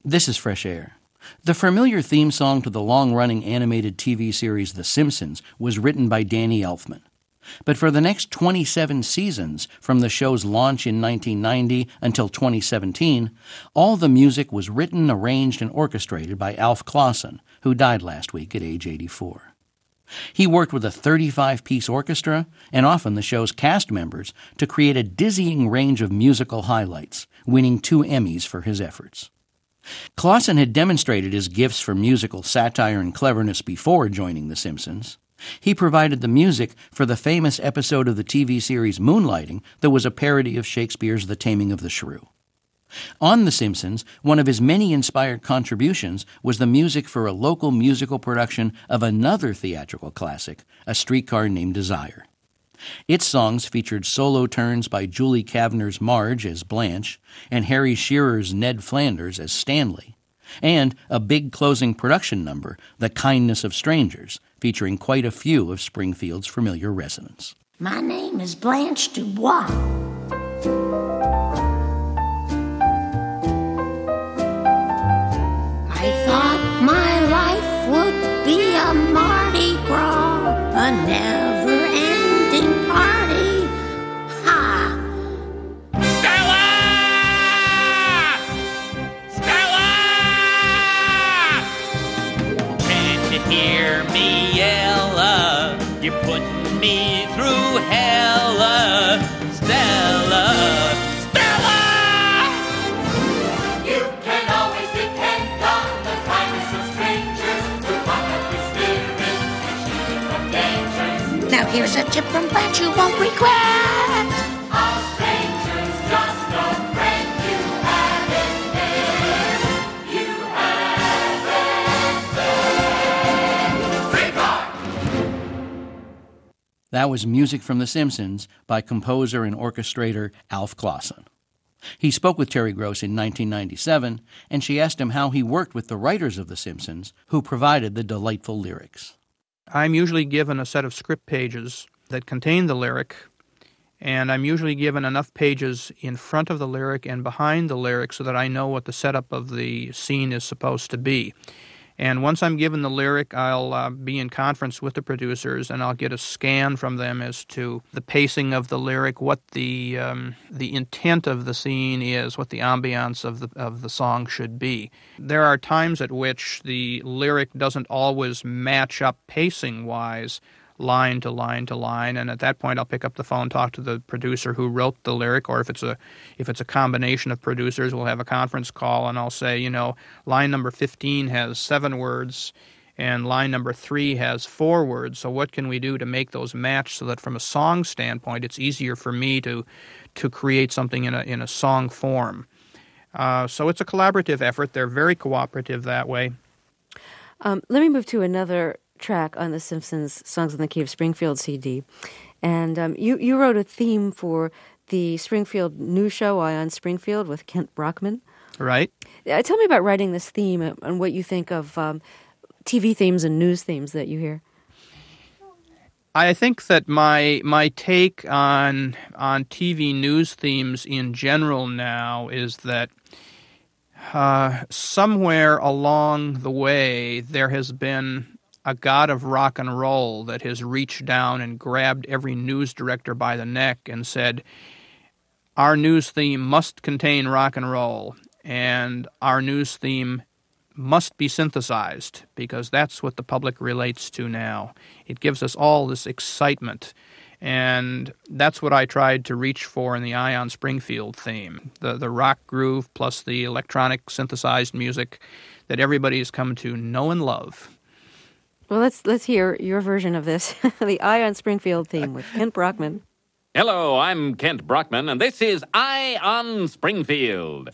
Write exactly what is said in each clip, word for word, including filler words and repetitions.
This is Fresh Air. The familiar theme song to the long-running animated T V series The Simpsons was written by Danny Elfman. But for the next twenty-seven seasons, from the show's launch in nineteen ninety until twenty seventeen, all the music was written, arranged, and orchestrated by Alf Clausen, who died last week at age eighty-four. He worked with a thirty-five piece orchestra, and often the show's cast members, to create a dizzying range of musical highlights, winning two Emmys for his efforts. Clausen had demonstrated his gifts for musical satire and cleverness before joining The Simpsons. He provided the music for the famous episode of the T V series Moonlighting that was a parody of Shakespeare's The Taming of the Shrew. On The Simpsons, one of his many inspired contributions was the music for a local musical production of another theatrical classic, A Streetcar Named Desire. Its songs featured solo turns by Julie Kavner's Marge as Blanche and Harry Shearer's Ned Flanders as Stanley, and a big closing production number, The Kindness of Strangers, featuring quite a few of Springfield's familiar residents. My name is Blanche Dubois. I thought my life would be a Mardi Gras, a never-ending party. Ha! Stella! Stella! Can't you hear me, Ella? You're putting me through hell, uh, Stella! Stella! You can always depend on the kindness of strangers who walk up your spirit and shield you from dangers. Now here's a tip from Blanche you won't regret. All strangers just no friend you have in there. You have it there. Streetcar! That was music from The Simpsons by composer and orchestrator Alf Clausen. He spoke with Terry Gross in nineteen ninety-seven, and she asked him how he worked with the writers of The Simpsons, who provided the delightful lyrics. I'm usually given a set of script pages that contain the lyric, and I'm usually given enough pages in front of the lyric and behind the lyric so that I know what the setup of the scene is supposed to be. And once I'm given the lyric, I'll uh, be in conference with the producers, and I'll get a scan from them as to the pacing of the lyric, what the um, the intent of the scene is, what the ambiance of the of the song should be. There are times at which the lyric doesn't always match up pacing-wise, line to line to line, and at that point I'll pick up the phone, talk to the producer who wrote the lyric, or if it's a if it's a combination of producers, we'll have a conference call, and I'll say, you know, line number fifteen has seven words, and line number three has four words, so what can we do to make those match so that from a song standpoint it's easier for me to to create something in a in a song form. Uh, so it's a collaborative effort. They're very cooperative that way. Um, let me move to another track on The Simpsons Songs in the Key of Springfield C D. And um, you, you wrote a theme for the Springfield news show, Eye on Springfield, with Kent Brockman. Right. Uh, tell me about writing this theme and what you think of um, T V themes and news themes that you hear. I think that my my take on on T V news themes in general now is that uh, somewhere along the way there has been a god of rock and roll that has reached down and grabbed every news director by the neck and said, our news theme must contain rock and roll, and our news theme must be synthesized, because that's what the public relates to now. It gives us all this excitement, and that's what I tried to reach for in the Eye on Springfield theme, the, the rock groove plus the electronic synthesized music that everybody has come to know and love. Well, let's let's hear your version of this, the Eye on Springfield theme with Kent Brockman. Hello, I'm Kent Brockman, and this is Eye on Springfield.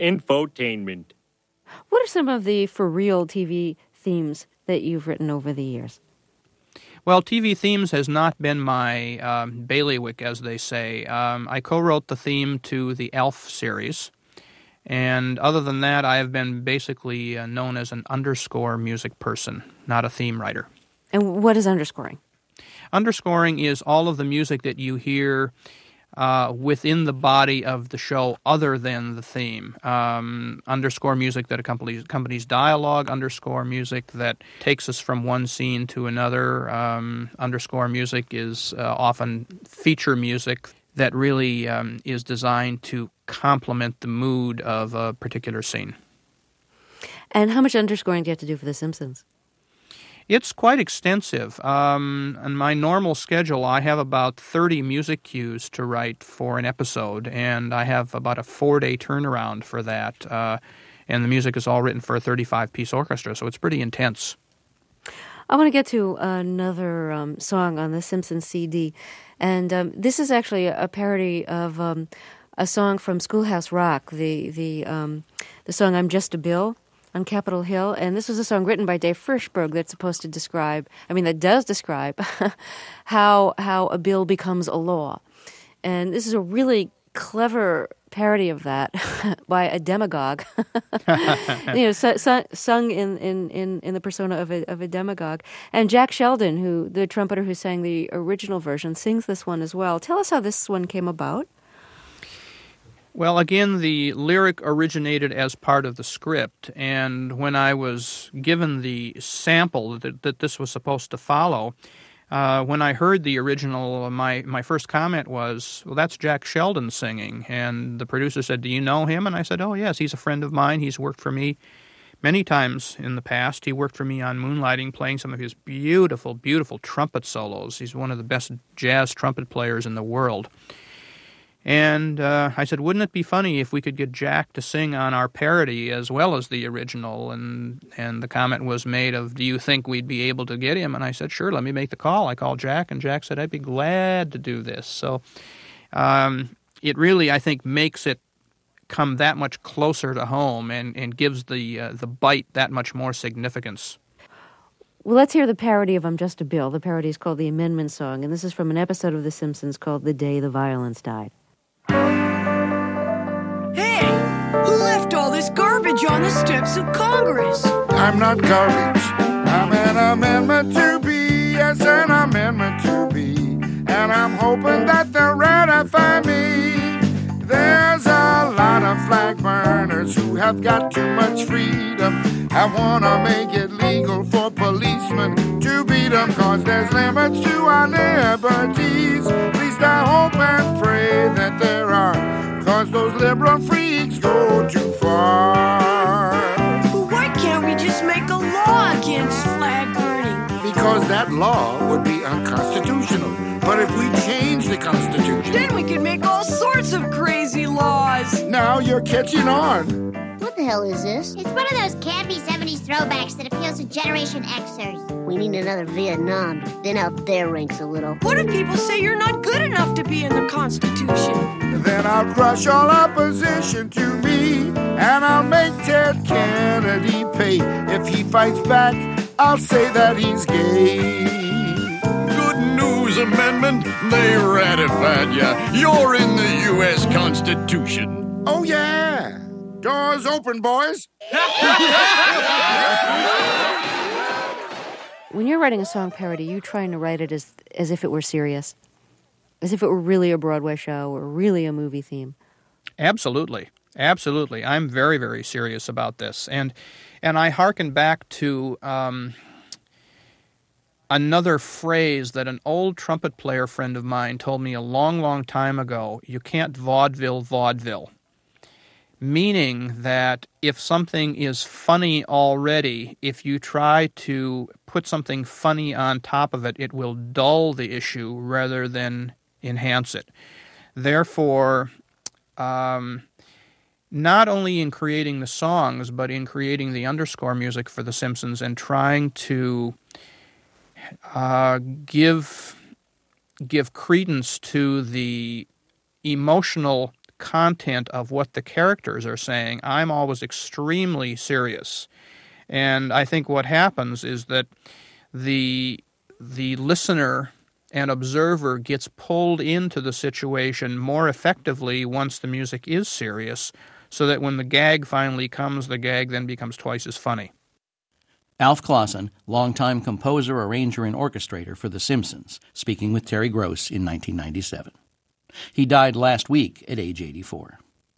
infotainment. What are some of the for real T V themes that you've written over the years? Well, T V themes has not been my um, bailiwick, as they say. Um, I co-wrote the theme to the Elf series, and other than that, I have been basically uh, known as an underscore music person, not a theme writer. And what is underscoring? Underscoring is all of the music that you hear uh, within the body of the show other than the theme. Um, underscore music that accompanies, accompanies dialogue, underscore music that takes us from one scene to another. Um, underscore music is uh, often feature music that really um, is designed to complement the mood of a particular scene. And how much underscoring do you have to do for The Simpsons? It's quite extensive. Um, on my normal schedule, I have about thirty music cues to write for an episode, and I have about a four-day turnaround for that. Uh, and the music is all written for a thirty-five piece orchestra, so it's pretty intense. I want to get to another um, song on the Simpsons C D, and um, this is actually a parody of um, a song from Schoolhouse Rock, the the um, the song "I'm Just a Bill" on Capitol Hill, and this was a song written by Dave Frishberg that's supposed to describe, I mean, that does describe how how a bill becomes a law, and this is a really clever parody of that by a demagogue, you know, su- su- sung in, in, in, in the persona of a of a demagogue. And Jack Sheldon, who the trumpeter who sang the original version, sings this one as well. Tell us how this one came about. Well, again, the lyric originated as part of the script, and when I was given the sample that, that this was supposed to follow, uh, when I heard the original, my, my first comment was, well, that's Jack Sheldon singing. And the producer said, do you know him? And I said, oh, yes, he's a friend of mine. He's worked for me many times in the past. He worked for me on Moonlighting, playing some of his beautiful, beautiful trumpet solos. He's one of the best jazz trumpet players in the world. And uh, I said, wouldn't it be funny if we could get Jack to sing on our parody as well as the original? And and the comment was made of, do you think we'd be able to get him? And I said, sure, let me make the call. I called Jack, and Jack said, I'd be glad to do this. So um, it really, I think, makes it come that much closer to home and, and gives the uh, the bite that much more significance. Well, let's hear the parody of I'm Just a Bill. The parody is called The Amendment Song, and this is from an episode of The Simpsons called The Day the Violence Died. Hey, who left all this garbage on the steps of Congress? I'm not garbage. I'm an amendment to be. Yes, an amendment to be. And I'm hoping that they'll ratify me. There's a lot of flag burners who have got too much freedom. I wanna make it legal for policemen to beat them, cause there's limits to our liberties. At least I hope and pray that there are, cause those liberal freaks go too far. Well, why can't we just make a law against flag burning? Because that law would be unconstitutional. But if we change the Constitution, then we could make all sorts of crazy laws. Now you're catching on. What the hell is this? It's one of those campy seventies throwbacks that appeals to Generation Xers. We need another Vietnam to thin out their ranks a little. What if people say you're not good enough to be in the Constitution? Then I'll crush all opposition to me, and I'll make Ted Kennedy pay. If he fights back, I'll say that he's gay. Good news, amendment. They ratified ya. You're in the U S Constitution. Oh, yeah. Doors open, boys. When you're writing a song parody, you trying to write it as as if it were serious, as if it were really a Broadway show or really a movie theme. Absolutely. Absolutely. I'm very, very serious about this. And and I hearken back to um, another phrase that an old trumpet player friend of mine told me a long, long time ago. You can't vaudeville vaudeville. Meaning that if something is funny already, if you try to put something funny on top of it, it will dull the issue rather than enhance it. Therefore, um, not only in creating the songs, but in creating the underscore music for The Simpsons and trying to uh, give give credence to the emotional content of what the characters are saying, I'm always extremely serious. And I think what happens is that the the listener and observer gets pulled into the situation more effectively once the music is serious, so that when the gag finally comes, the gag then becomes twice as funny. Alf Clausen, longtime composer, arranger, and orchestrator for The Simpsons, speaking with Terry Gross in nineteen ninety-seven. He died last week at age eighty-four.